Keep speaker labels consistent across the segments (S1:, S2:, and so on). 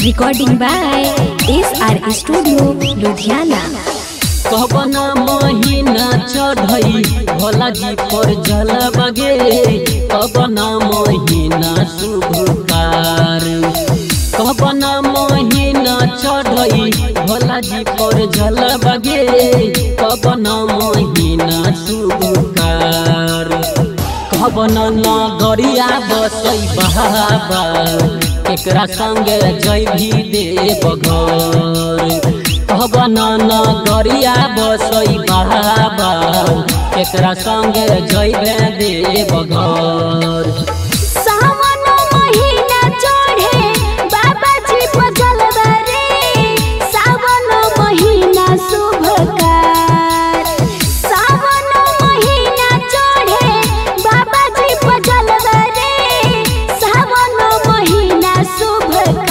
S1: Recording by SR Studio, Ludhiana.
S2: कबना महीना चढ़ई भोला जी पर जल बगे, कबना महीना शुभकार। कबना महीना चढ़ई भोला जी पर जल बगे, कबना महीना शुभकार। कबना नगरिया बसई बहाबा, केकरा संगे जय भी देव घर। कबना नगरिया बसई बहाबा, केकरा संगे जइबे देव घर।
S1: सावन महीना चढ़े बाबा जी पर जलवा रे, सावन महीना शुभकार। सावन महीना चढ़े बाबा जी पर जलवा रे, सावन महीना शुभकार।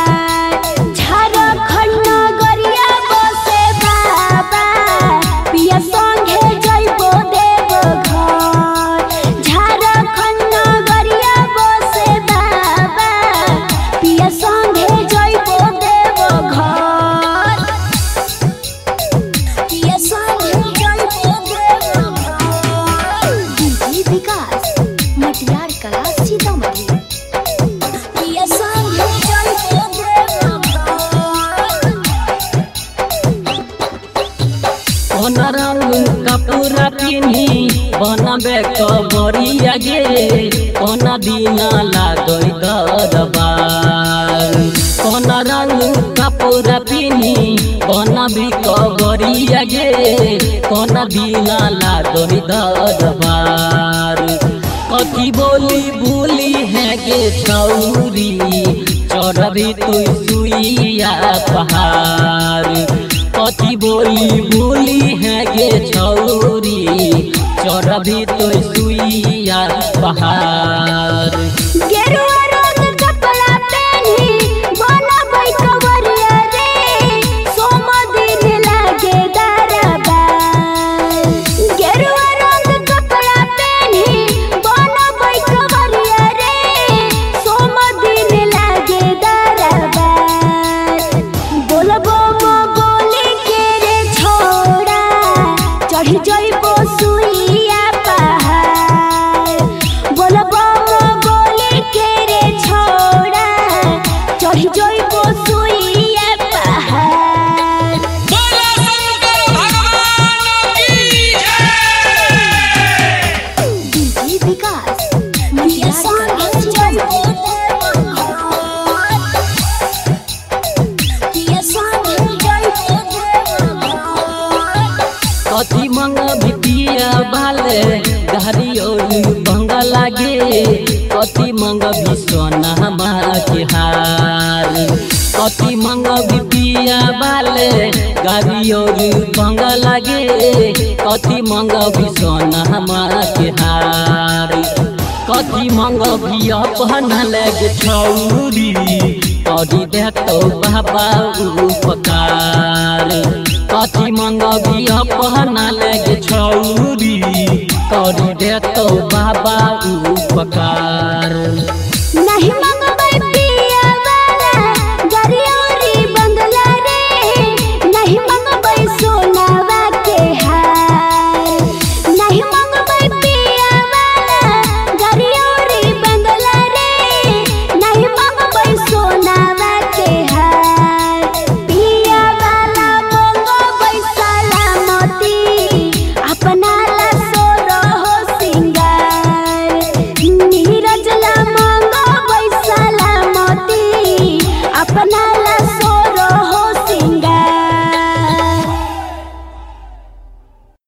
S1: झारखंड नगरिया बसे बाबा, पिया संगे जइबो देव घर। झारखंड नगरिया बसे बाबा, पिया संगे जइबो देव घर। पिया संगे जइबो देव घर। डीजे विकास मटियार कला सीतामढ़ी। पिया संगे जइबो देव घर।
S2: कोन रंग कपूरा पिन्ही बनबे कबरिया गे, कोन दिना लागई दरबार। कोन रंग कपूरा पिन्ही बनबी कबरिया गे, कोन दिना लागई दरबार। कथी बोली बोली है गे छौरी, चढ़बी तू सुइया पहाड़। कथी बोली बोली है गे छौरी, चढ़बी तो सुइया पहाड़।
S1: गेरुआ रंग कपड़ा पहनी बनबै कवरिया रे, सोम दिन लागे दरबार। गेरुआ रंग कपड़ा पहनी बनबै कवरिया रे, सोम दिन लागे दरबार। बोलबो बोली के रे छोड़ा, चढ़ जइबो सुइया पहाड़। बोलबो बोली के रे छोड़ा, चढ़ जइबो सुइया पहाड़।
S3: बोलो शंकर भगवान की जय।
S1: डीजे विकास मटियार कला सीतामढ़ी। पिया संगे जइबो देव घर।
S2: कथी मंग भितिया बाले गहरी और भंग लागे, कथी मंग भी सोना के हार। कथी मंग भितिया बाले गहरी और भंग लागे, कथी मंग भी सोना के हार। कथी मंग भी अपन लगे छौरी, करी देतो बाबा उपकार। कथी मंगबी अपन लगे छौरी, करी देतो बाबा उपकार।